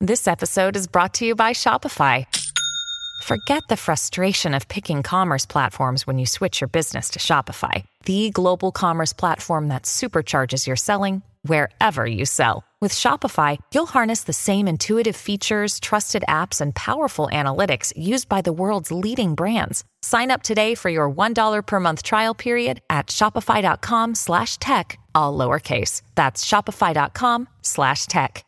This episode is brought to you by Shopify. Forget the frustration of picking commerce platforms when you switch your business to Shopify, the global commerce platform that supercharges your selling wherever you sell. With Shopify, you'll harness the same intuitive features, trusted apps, and powerful analytics used by the world's leading brands. Sign up today for your $1 per month trial period at shopify.com/tech, all lowercase. That's shopify.com/tech.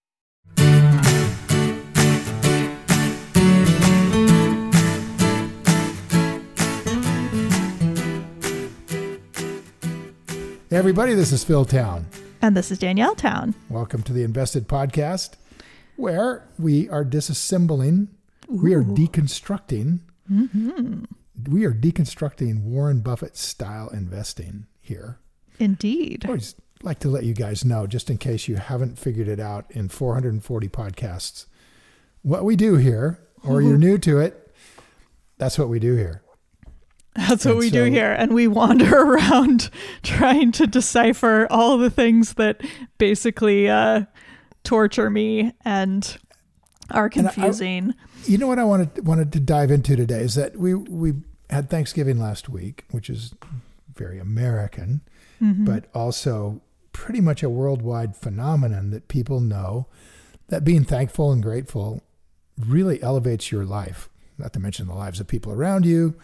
Hey everybody, this is Phil Town. And this is Danielle Town. Welcome to the Invested Podcast, where we are disassembling, we are deconstructing, we are deconstructing Warren Buffett style investing here. Indeed. I always like to let you guys know, just in case you haven't figured it out in 440 podcasts, what we do here, or you're new to it, that's what we do here. That's what we do here. And we wander around trying to decipher all the things that basically torture me and are confusing. You know what I wanted to dive into today is that we had Thanksgiving last week, which is very American, but also pretty much a worldwide phenomenon that people know that being thankful and grateful really elevates your life, not to mention the lives of people around you.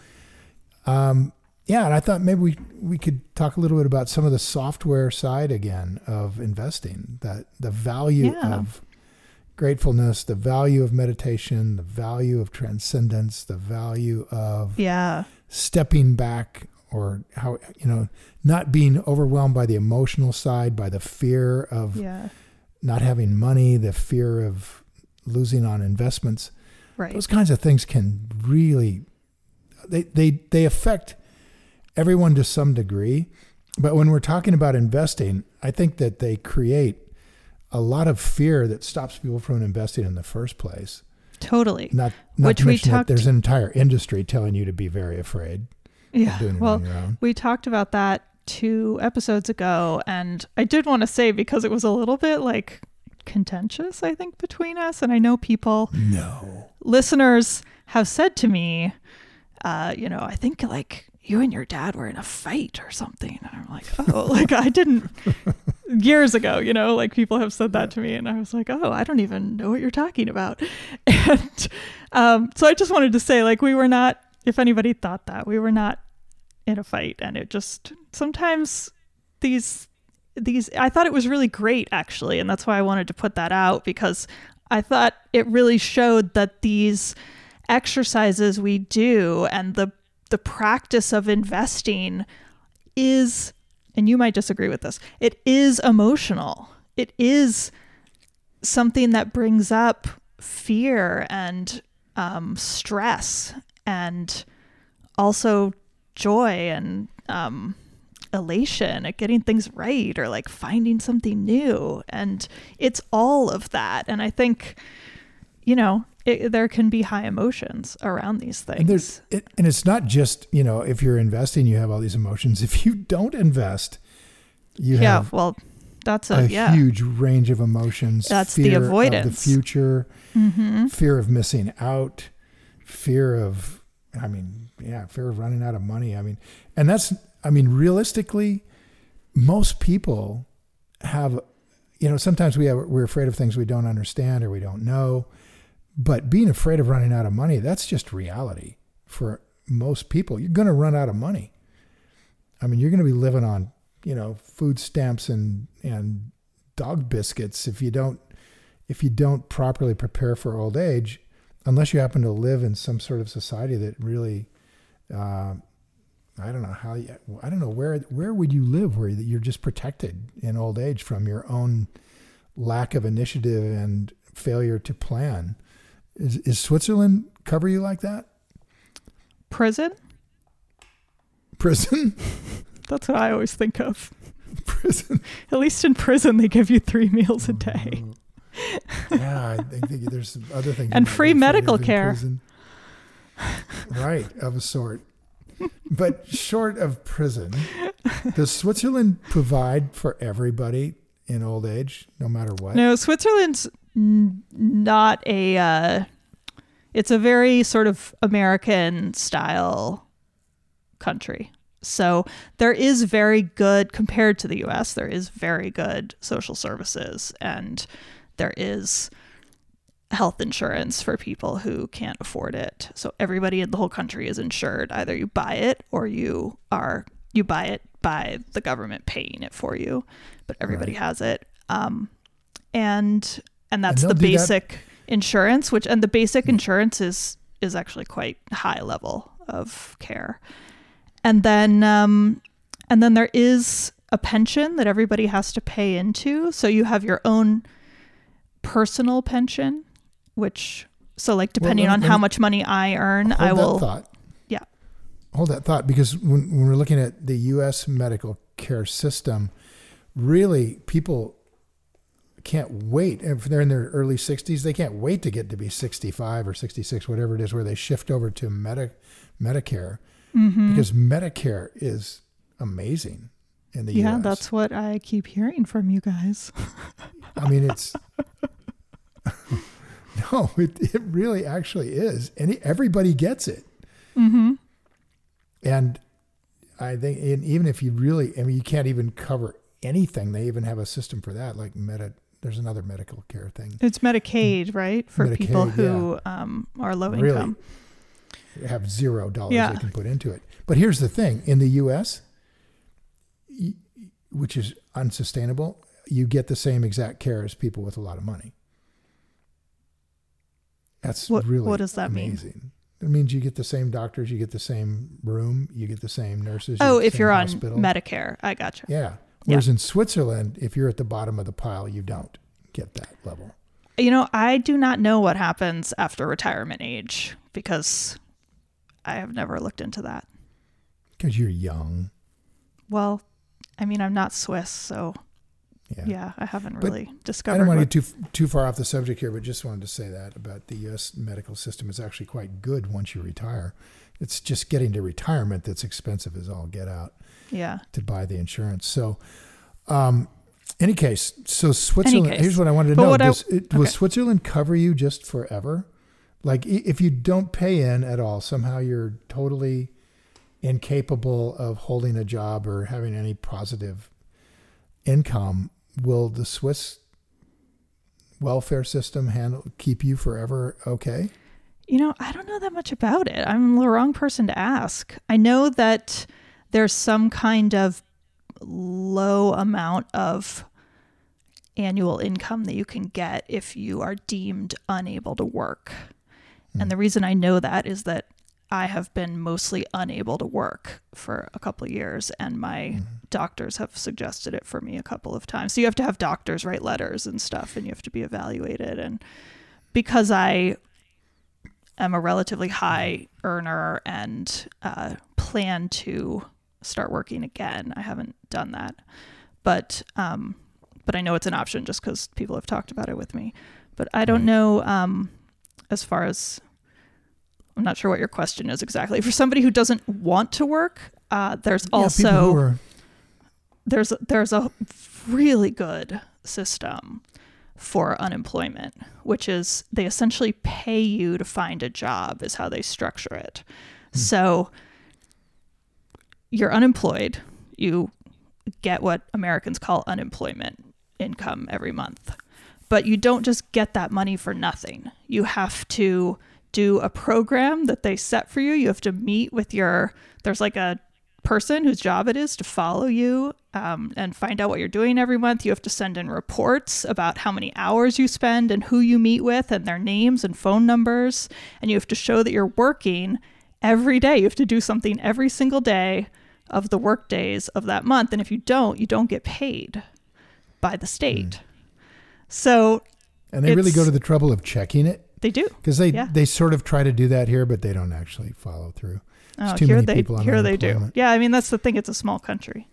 And I thought maybe we could talk a little bit about some of the software side again of investing, that the value of gratefulness, the value of meditation, the value of transcendence, the value of stepping back, or how, not being overwhelmed by the emotional side, by the fear of not having money, the fear of losing on investments. Right. Those kinds of things can really, they affect everyone to some degree. But when we're talking about investing, I think that they create a lot of fear that stops people from investing in the first place. Totally. Not to mention that there's an entire industry telling you to be very afraid of doing it on your own. We talked about that 2 episodes ago, and I did want to say, because it was a little bit like contentious, I think, between us, and I know listeners have said to me, I think like you and your dad were in a fight or something. And I'm like, oh, like I didn't years ago, like people have said that to me. And I was like, oh, I don't even know what you're talking about. And so I just wanted to say, like, we were not, if anybody thought that, we were not in a fight. And it just, sometimes these, I thought it was really great, actually. And that's why I wanted to put that out, because I thought it really showed that these exercises we do and the practice of investing is, and you might disagree with this, it is emotional. It is something that brings up fear and stress, and also joy and elation at getting things right, or like finding something new. And it's all of that. And I think, there can be high emotions around these things. And it's not just, if you're investing, you have all these emotions. If you don't invest, you have that's a huge range of emotions. That's fear the avoidance of the future, fear of missing out, fear of running out of money. Realistically, most people have, sometimes we're afraid of things we don't understand or we don't know. But being afraid of running out of money, that's just reality for most people. You're going to run out of money. You're going to be living on, food stamps and dog biscuits if you don't properly prepare for old age, unless you happen to live in some sort of society that really, I don't know where would you live where you're just protected in old age from your own lack of initiative and failure to plan. Is Switzerland cover you like that? Prison? That's what I always think of. Prison. At least in prison, they give you 3 meals a day. Yeah, I think there's some other things. And free medical care. Right, of a sort. But short of prison, does Switzerland provide for everybody in old age, no matter what? No, Switzerland's not a, it's a very sort of American style country. So there is very good, compared to the US, there is very good social services, and there is health insurance for people who can't afford it. So everybody in the whole country is insured. Either you buy it or you buy it by the government paying it for you, but everybody has it. And that's the basic insurance, the basic insurance is actually quite high level of care. And then there is a pension that everybody has to pay into. So you have your own personal pension, depending on how much money I earn, I will. Hold that thought, because when we're looking at the U.S. medical care system, really people can't wait. If they're in their early 60s, they can't wait to get to be 65 or 66, whatever it is, where they shift over to Medicare, because Medicare is amazing in the U.S. Yeah, that's what I keep hearing from you guys. I mean, it's... No, it really actually is. And everybody gets it. Mm-hmm. And I think even if you really, you can't even cover anything. They even have a system for that, like there's another medical care thing. It's Medicaid, right? For Medicaid, people who are low income. Have $0 they can put into it. But here's the thing. In the U.S., which is unsustainable, you get the same exact care as people with a lot of money. That's really what does that amazing. Mean? It means you get the same doctors, you get the same room, you get the same nurses. If you're on Medicare, I gotcha. Yeah. Whereas in Switzerland, if you're at the bottom of the pile, you don't get that level. I do not know what happens after retirement age, because I have never looked into that. Because you're young. Well, I'm not Swiss, so yeah, I haven't really discovered. I don't want to get too far off the subject here, but just wanted to say that about the U.S. medical system is actually quite good once you retire. It's just getting to retirement that's expensive as all get out. Yeah. To buy the insurance. So, any case, so Switzerland. Here's what I wanted to know: will Switzerland cover you just forever? Like, if you don't pay in at all, somehow you're totally incapable of holding a job or having any positive income. Will the Swiss welfare system keep you forever okay? I don't know that much about it. I'm the wrong person to ask. I know that there's some kind of low amount of annual income that you can get if you are deemed unable to work. And the reason I know that is that I have been mostly unable to work for a couple of years, and my doctors have suggested it for me a couple of times. So you have to have doctors write letters and stuff, and you have to be evaluated. And because I am a relatively high earner and plan to start working again, I haven't done that. But I know it's an option just because people have talked about it with me. But I don't know as far as... I'm not sure what your question is exactly. For somebody who doesn't want to work, there's also there's a really good system for unemployment, which is they essentially pay you to find a job is how they structure it. So you're unemployed. You get what Americans call unemployment income every month, but you don't just get that money for nothing. You have to do a program that they set for you. You have to meet with there's like a person whose job it is to follow you and find out what you're doing every month. You have to send in reports about how many hours you spend and who you meet with and their names and phone numbers. And you have to show that you're working every day. You have to do something every single day of the work days of that month. And if you don't get paid by the state. So, and they really go to the trouble of checking it. They do. Because they sort of try to do that here, but they don't actually follow through. There's too many people on unemployment. They do. Yeah, that's the thing. It's a small country.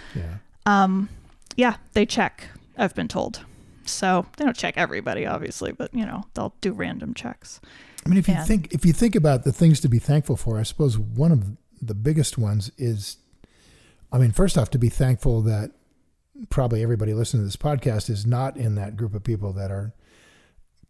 Yeah. They check, I've been told. So they don't check everybody, obviously, but they'll do random checks. If you think about the things to be thankful for, I suppose one of the biggest ones is, first off, to be thankful that probably everybody listening to this podcast is not in that group of people that are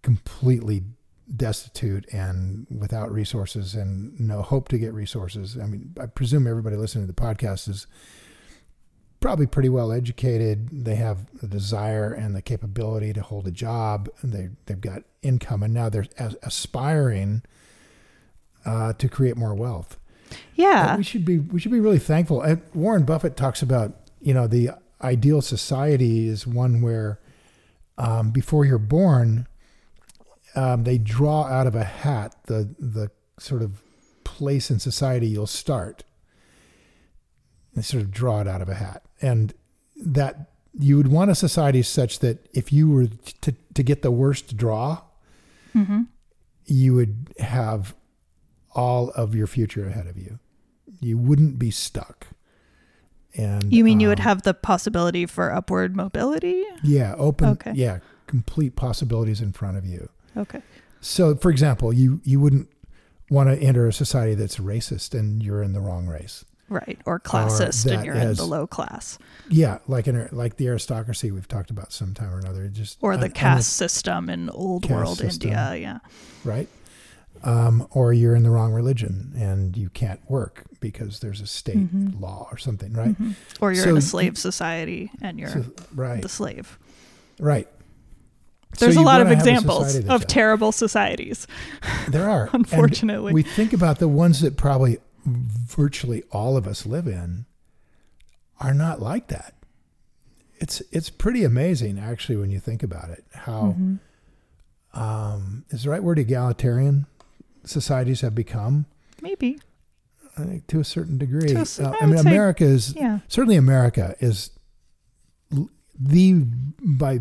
completely destitute and without resources and no hope to get resources. I mean, I presume everybody listening to the podcast is probably pretty well educated. They have the desire and the capability to hold a job, and they've got income, and now they're aspiring to create more wealth. Yeah. We should be really thankful. And Warren Buffett talks about, the ideal society is one where before you're born, they draw out of a hat the sort of place in society you'll start. They sort of draw it out of a hat. And that you would want a society such that if you were to get the worst draw, you would have all of your future ahead of you. You wouldn't be stuck. And you mean you would have the possibility for upward mobility? Yeah, open. Okay. Yeah, complete possibilities in front of you. Okay. So, for example, you wouldn't want to enter a society that's racist and you're in the wrong race. Right. Or classist and you're in the low class. Yeah, like the aristocracy we've talked about sometime or another. Or the caste system in old world India. Yeah. Right. Or you're in the wrong religion and you can't work because there's a state law or something, right? Or you're in a slave society and you're the slave. Right. There's a lot of examples of terrible societies. There are. Unfortunately. And we think about the ones that probably virtually all of us live in are not like that. It's pretty amazing, actually, when you think about it, how is the right word egalitarian societies have become? Maybe. I think to a certain degree. America is certainly America is the by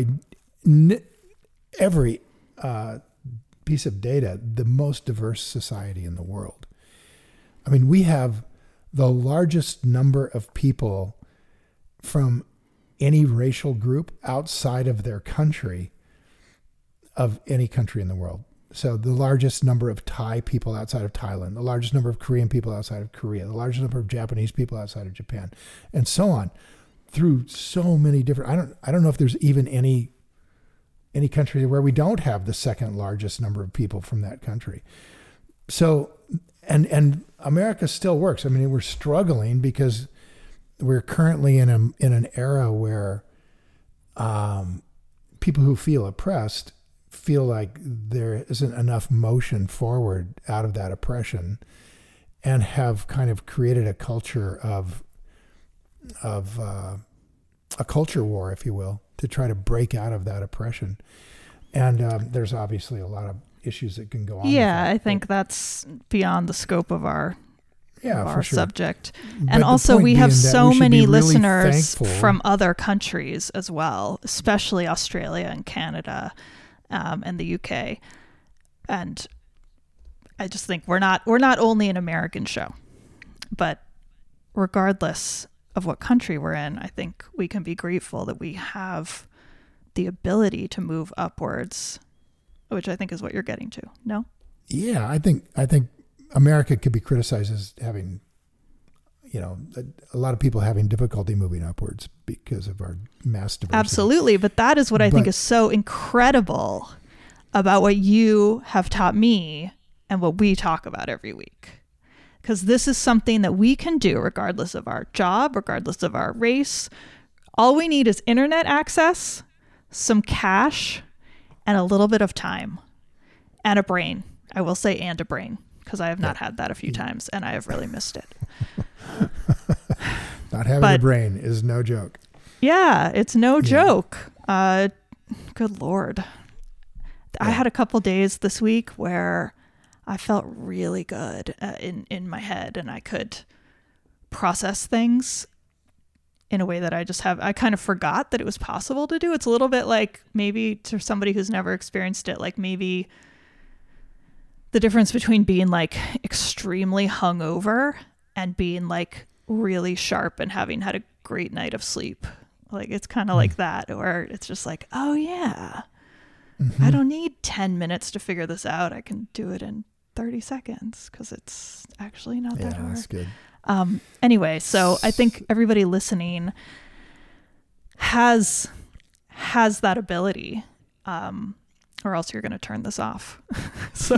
every piece of data the most diverse society in the world. I mean, we have the largest number of people from any racial group outside of their country of any country in the world. So the largest number of Thai people outside of Thailand, the largest number of Korean people outside of Korea, the largest number of Japanese people outside of Japan, and so on, through so many different. I don't know if there's even any country where we don't have the second largest number of people from that country. So, and America still works. I mean, we're struggling because we're currently in an era where people who feel oppressed feel like there isn't enough motion forward out of that oppression, and have kind of created a culture of a culture war, if you will, to try to break out of that oppression. And there's obviously a lot of issues that can go on. Yeah, I think that's beyond the scope of our subject. But and also we have so many listeners thankful from other countries as well, especially Australia and Canada and the UK. And I just think we're not only an American show, but regardless of what country we're in, I think we can be grateful that we have the ability to move upwards, which I think is what you're getting to. No? Yeah, I think America could be criticized as having, a lot of people having difficulty moving upwards because of our mass diversity. Absolutely, but that is what I think is so incredible about what you have taught me and what we talk about every week. Because this is something that we can do regardless of our job, regardless of our race. All we need is internet access, some cash, and a little bit of time. And a brain. I will say and a brain, because I have not had that a few times, and I have really missed it. Not having a brain is no joke. Yeah, it's no joke. Good Lord. I had a couple days this week where I felt really good in my head, and I could process things in a way that I kind of forgot that it was possible to do. It's a little bit like, maybe to somebody who's never experienced it, like maybe the difference between being like extremely hungover and being like really sharp and having had a great night of sleep. Like, it's kind of like that, where it's just like, oh yeah, I don't need 10 minutes to figure this out. I can do it in 30 seconds because it's actually not that hard. That's good. Anyway, so I think everybody listening has that ability. or else you're going to turn this off. So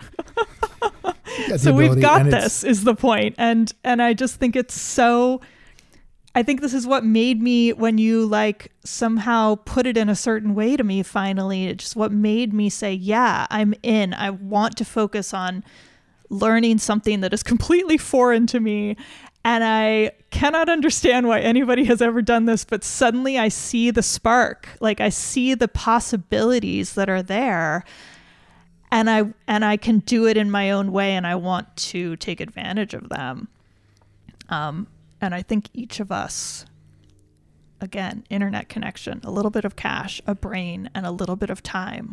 Yeah, so we've got and this is the point. And I just think it's so, I think this is what made me, when you like somehow put it in a certain way to me, finally, it's just what made me say, yeah, I'm in. I want to focus on learning something that is completely foreign to me. And I cannot understand why anybody has ever done this, but suddenly I see the spark. Like I see the possibilities that are there. And I can do it in my own way, and I want to take advantage of them. And I think each of us, again, internet connection, a little bit of cash, a brain, and a little bit of time,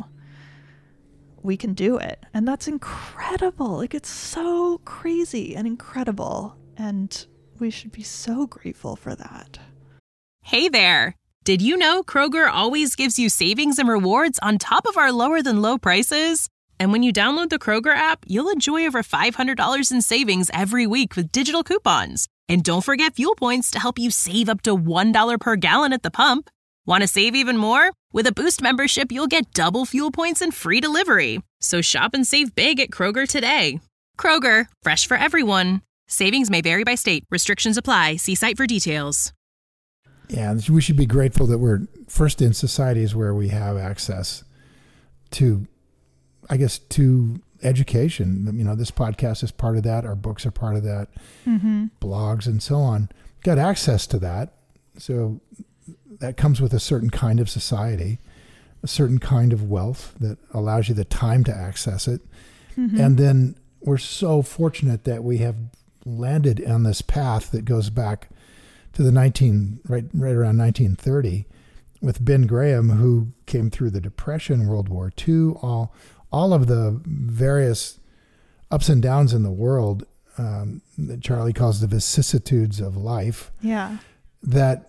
we can do it. And that's incredible. Like, it's so crazy and incredible. And we should be so grateful for that. Hey there. Did you know Kroger always gives you savings and rewards on top of our lower than low prices? And when you download the Kroger app, you'll enjoy over $500 in savings every week with digital coupons. And don't forget fuel points to help you save up to $1 per gallon at the pump. Want to save even more? With a Boost membership, you'll get double fuel points and free delivery. So shop and save big at Kroger today. Kroger, fresh for everyone. Savings may vary by state. Restrictions apply. See site for details. Yeah, we should be grateful that we're first in societies where we have access to, I guess, to education. You know, this podcast is part of that. Our books are part of that. Mm-hmm. Blogs and so on. Got access to that. So that comes with a certain kind of society, a certain kind of wealth that allows you the time to access it. Mm-hmm. And then we're so fortunate that we have landed on this path that goes back to the right around 1930 with Ben Graham, who came through the Depression, World War II, all of the various ups and downs in the world that Charlie calls the vicissitudes of life. Yeah. That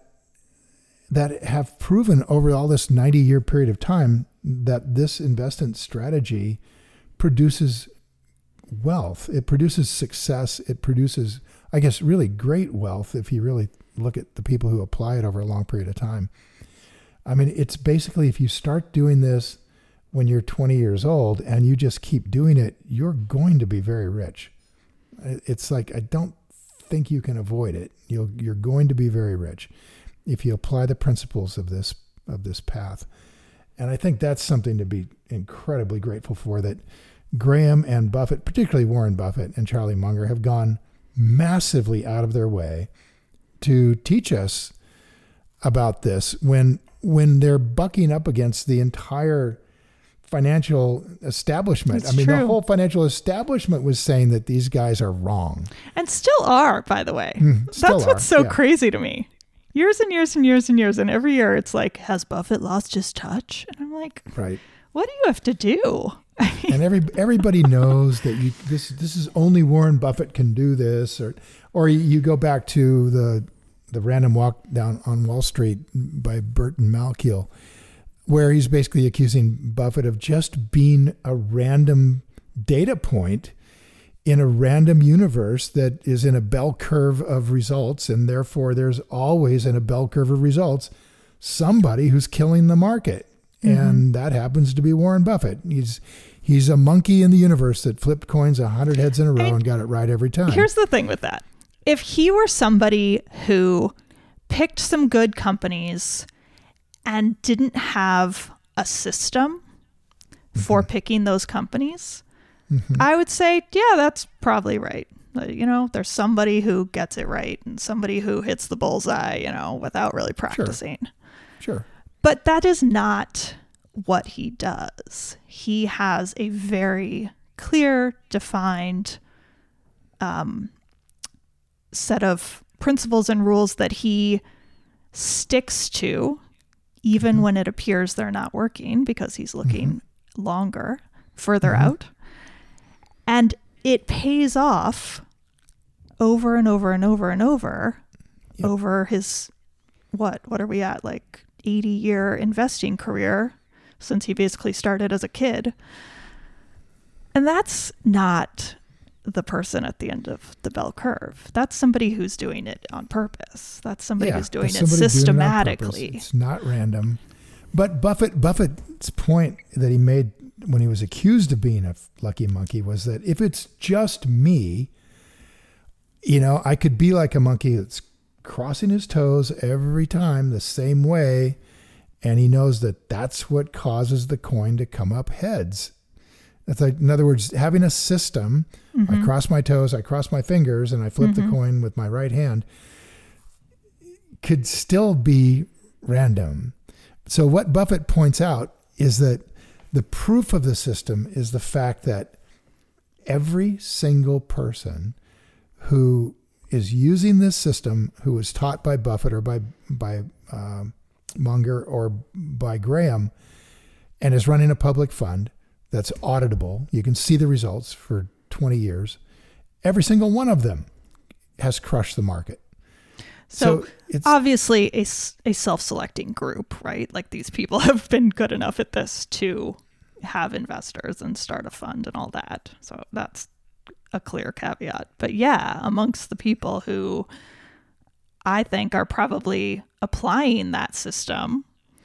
have proven over all this 90-year period of time that this investment strategy produces wealth. It produces success. It produces, I guess, really great wealth if you really look at the people who apply it over a long period of time. I mean, it's basically, if you start doing this when you're 20 years old and you just keep doing it, you're going to be very rich. It's like, I don't think you can avoid it. You're going to be very rich if you apply the principles of this path. And I think that's something to be incredibly grateful for, that Graham and Buffett, particularly Warren Buffett and Charlie Munger, have gone massively out of their way to teach us about this when they're bucking up against the entire financial establishment. It's I mean, true. The whole financial establishment was saying that these guys are wrong. And still are, by the way. That's what's so crazy to me. Years and years and years and years. And every year it's like, has Buffett lost his touch? And I'm like, right. What do you have to do? And everybody knows that this is only Warren Buffett can do this, or you go back to the Random Walk Down on Wall Street by Burton Malkiel, where he's basically accusing Buffett of just being a random data point in a random universe that is in a bell curve of results, and therefore there's always in a bell curve of results somebody who's killing the market. Mm-hmm. And that happens to be Warren Buffett. He's a monkey in the universe that flipped coins 100 heads in a row and got it right every time. Here's the thing with that. If he were somebody who picked some good companies and didn't have a system for picking those companies, I would say, yeah, that's probably right. You know, there's somebody who gets it right and somebody who hits the bullseye, you know, without really practicing. Sure. But that is not what he does. He has a very clear, defined set of principles and rules that he sticks to, even when it appears they're not working, because he's looking further out. And it pays off over and over and over and over, over his, what are we at? Like 80-year investing career since he basically started as a kid. And that's not the person at the end of the bell curve. That's somebody who's doing it on purpose. That's somebody who's doing it systematically. It's not random. But Buffett's point that he made when he was accused of being a lucky monkey was that if it's just me, I could be like a monkey that's crossing his toes every time the same way. And he knows that that's what causes the coin to come up heads. That's like, in other words, having a system, I cross my toes, I cross my fingers, and I flip the coin with my right hand, could still be random. So what Buffett points out is that the proof of the system is the fact that every single person who is using this system, who was taught by Buffett or by Munger or by Graham, and is running a public fund that's auditable, you can see the results for 20 years, every single one of them has crushed the market. So it's obviously a self-selecting group, right? Like these people have been good enough at this to have investors and start a fund and all that. So that's a clear caveat. But yeah, amongst the people who I think are probably applying that system,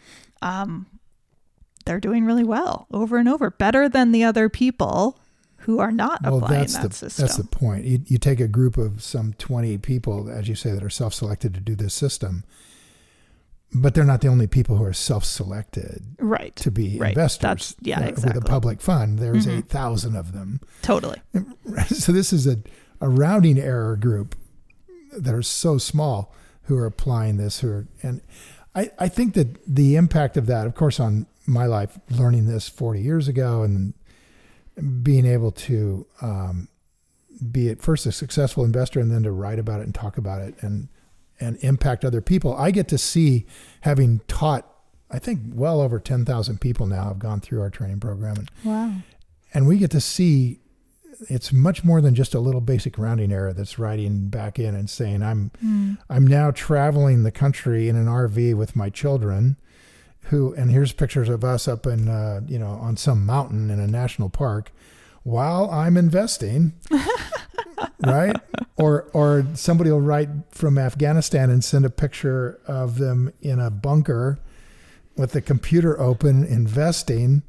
they're doing really well over and over, better than the other people who are not applying that system. That's the point. You take a group of some 20 people, as you say, that are self-selected to do this system, but they're not the only people who are self-selected to be investors. Exactly. With a public fund, there's 8,000 of them. Totally. So this is a rounding error group that are so small who are applying this. And I think that the impact of that, of course, on my life, learning this 40 years ago and being able to be at first a successful investor and then to write about it and talk about it and impact other people. I get to see, having taught, I think well over 10,000 people now have gone through our training program. Wow. And we get to see it's much more than just a little basic rounding error that's writing back in and saying, I'm now traveling the country in an RV with my children and here's pictures of us up in, on some mountain in a national park while I'm investing, right? Or somebody will write from Afghanistan and send a picture of them in a bunker with the computer open, investing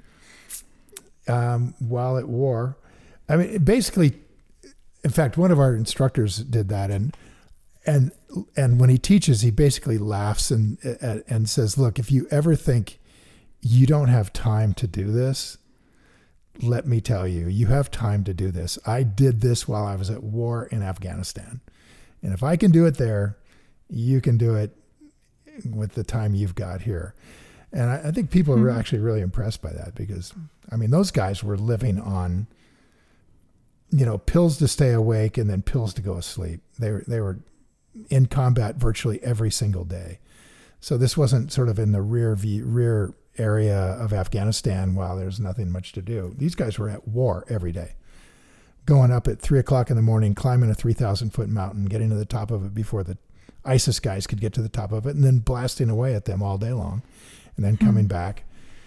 while at war. I mean, basically, in fact, one of our instructors did that, and when he teaches, he basically laughs and says, "Look, if you ever think you don't have time to do this, let me tell you, you have time to do this. I did this while I was at war in Afghanistan, and if I can do it there, you can do it with the time you've got here." And I think people are actually really impressed by that because, I mean, those guys were living on, pills to stay awake and then pills to go to sleep. They were in combat virtually every single day. So this wasn't sort of in the rear area of Afghanistan while there's nothing much to do. These guys were at war every day, going up at 3:00 in the morning, climbing a 3,000-foot mountain, getting to the top of it before the ISIS guys could get to the top of it, and then blasting away at them all day long, and then coming back.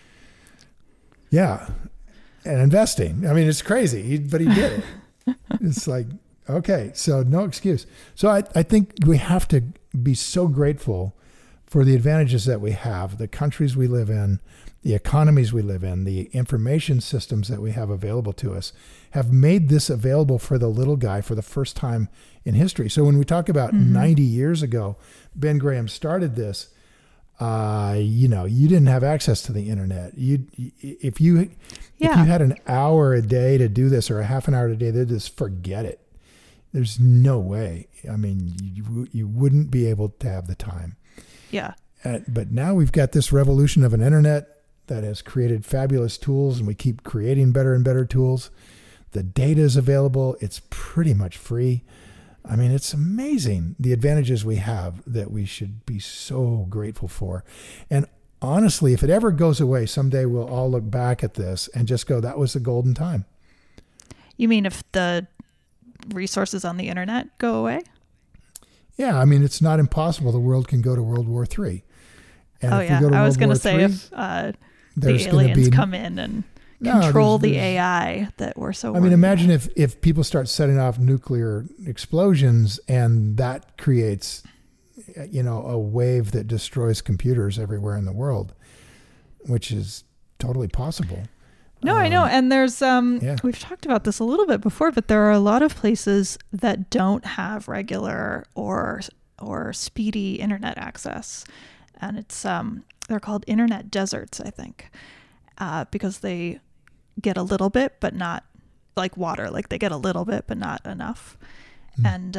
Yeah. And investing. I mean, it's crazy, but he did it. It's like, okay, so no excuse. So I think we have to be so grateful for the advantages that we have, the countries we live in, the economies we live in, the information systems that we have available to us have made this available for the little guy for the first time in history. So when we talk about 90 years ago, Ben Graham started this, you didn't have access to the internet. If you had an hour a day to do this or a half an hour a day, they'd just forget it. There's no way. I mean, you wouldn't be able to have the time. Yeah. But now we've got this revolution of an internet that has created fabulous tools, and we keep creating better and better tools. The data is available. It's pretty much free. I mean, it's amazing the advantages we have that we should be so grateful for. And honestly, if it ever goes away, someday we'll all look back at this and just go, that was the golden time. You mean if the resources on the internet go away? Yeah, I mean, it's not impossible. The world can go to World War III. And I was going to say if the aliens come in and control the AI that we're so worried about. Imagine if people start setting off nuclear explosions and that creates, a wave that destroys computers everywhere in the world. which is totally possible. No, I know. And there's, we've talked about this a little bit before, but there are a lot of places that don't have regular or speedy internet access. And it's, they're called internet deserts, I think, because they get a little bit, but not like water. Like they get a little bit, but not enough. And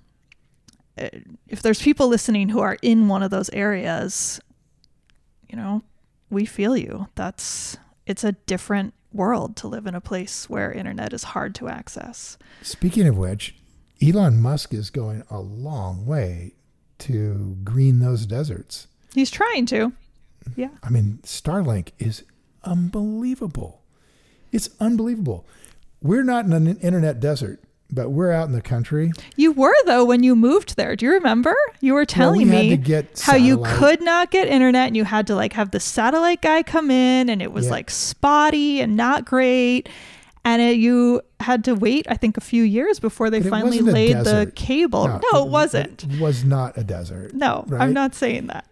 if there's people listening who are in one of those areas, you know, we feel you. It's a different world to live in a place where internet is hard to access. Speaking of which, Elon Musk is going a long way to green those deserts. He's trying to. Yeah. I mean, Starlink is unbelievable. It's unbelievable. We're not in an internet desert, but we're out in the country. You were, though, when you moved there. Do you remember? You were telling me how you could not get internet and you had to like have the satellite guy come in and it was like spotty and not great. And you had to wait, I think, a few years before they finally laid the cable. No, it wasn't. It was not a desert. No, right? I'm not saying that.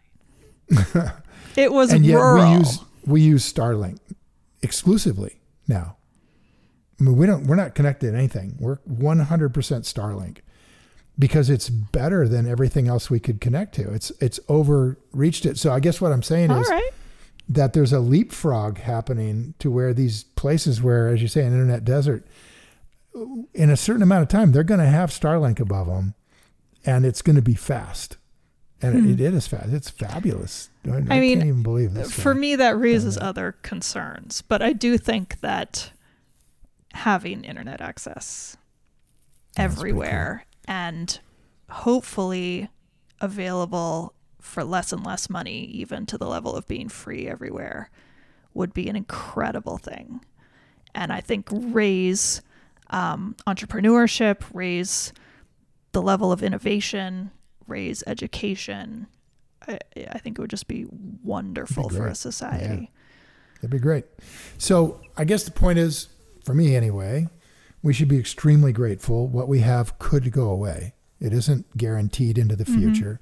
It was and yet rural. We use Starlink exclusively now. I mean, we're not connected to anything. We're 100% Starlink because it's better than everything else we could connect to. It's overreached it. So I guess what I'm saying is that there's a leapfrog happening to where these places where, as you say, an internet desert, in a certain amount of time, they're going to have Starlink above them and it's going to be fast. And it is fast. It's fabulous. I mean, can't even believe this. For me, that raises other concerns. But I do think that having internet access everywhere and hopefully available for less and less money, even to the level of being free everywhere, would be an incredible thing. And I think raise entrepreneurship, raise the level of innovation, raise education. I think it would just be wonderful for a society. Yeah. It'd be great. So I guess the point is, for me anyway, we should be extremely grateful. What we have could go away. It isn't guaranteed into the future.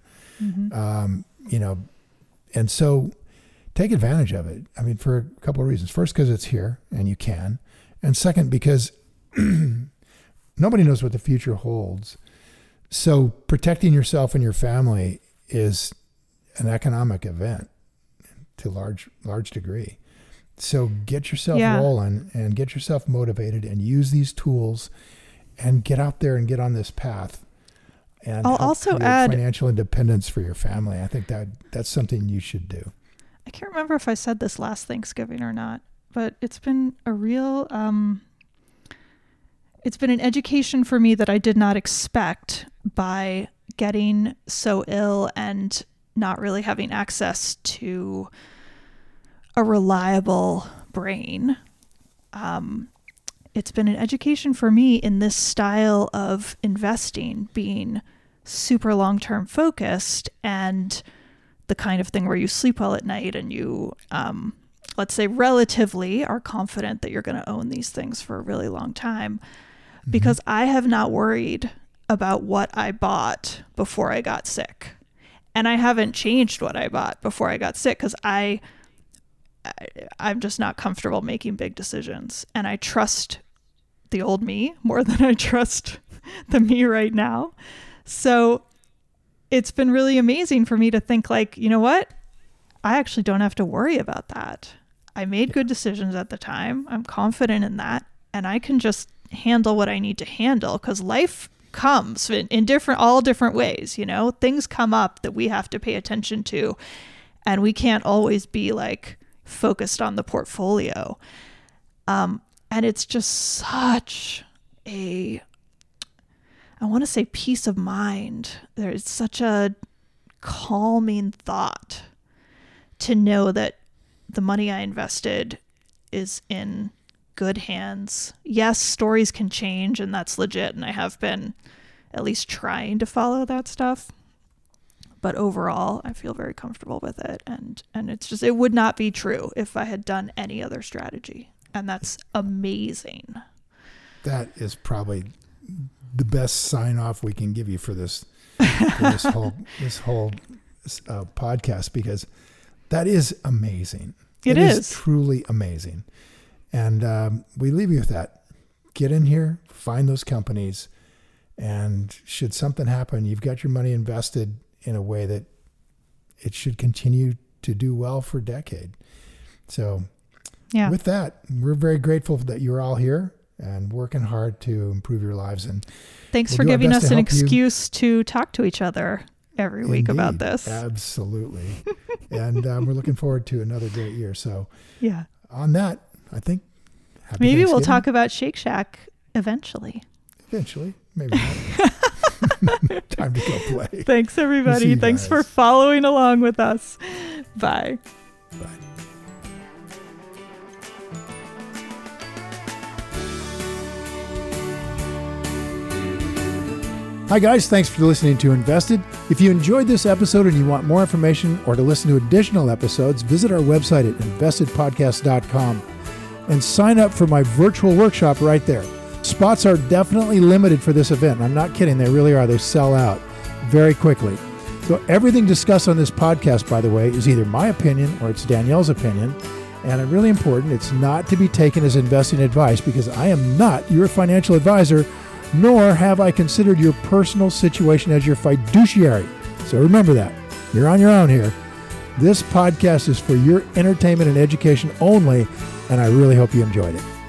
You know, and so take advantage of it. I mean, for a couple of reasons. First, because it's here and you can. And second, because nobody knows what the future holds. So protecting yourself and your family is an economic event to large degree. So get yourself rolling and get yourself motivated and use these tools and get out there and get on this path. And I'll also add financial independence for your family. I think that's something you should do. I can't remember if I said this last Thanksgiving or not, but it's been a real, it's been an education for me that I did not expect by getting so ill and not really having access to a reliable brain. It's been an education for me in this style of investing, being super long-term focused and the kind of thing where you sleep well at night and you, let's say relatively are confident that you're going to own these things for a really long time. Because I have not worried about what I bought before I got sick. And I haven't changed what I bought before I got sick because I'm just not comfortable making big decisions. And I trust the old me more than I trust the me right now. So it's been really amazing for me to think like, you know what? I actually don't have to worry about that. I made good decisions at the time. I'm confident in that. And I can just handle what I need to handle because life comes in all different ways. You know, things come up that we have to pay attention to. And we can't always be like focused on the portfolio. And it's just such a, I want to say peace of mind. There's such a calming thought to know that the money I invested is in good hands. Yes, stories can change and that's legit. And I have been at least trying to follow that stuff. But overall, I feel very comfortable with it. And it's just, it would not be true if I had done any other strategy. And that's amazing. That is probably the best sign off we can give you for this whole podcast, because that is amazing. It is truly amazing. And we leave you with that. Get in here, find those companies, and should something happen, you've got your money invested in a way that it should continue to do well for a decade. So with that, we're very grateful that you're all here and working hard to improve your lives. And thanks for giving us an excuse to talk to each other every week about this. Absolutely. And we're looking forward to another great year. So on that, I think maybe we'll talk about Shake Shack eventually. Eventually, maybe not. Time to go play. Thanks, everybody. Thanks for following along with us. Bye. Bye. Hi guys, thanks for listening to Invested. If you enjoyed this episode and you want more information or to listen to additional episodes, visit our website at investedpodcast.com and sign up for my virtual workshop right there. Spots are definitely limited for this event. I'm not kidding, they really are. They sell out very quickly. So everything discussed on this podcast, by the way, is either my opinion or it's Danielle's opinion. And really important, it's not to be taken as investing advice because I am not your financial advisor, nor have I considered your personal situation as your fiduciary. So remember that. You're on your own here. This podcast is for your entertainment and education only, and I really hope you enjoyed it.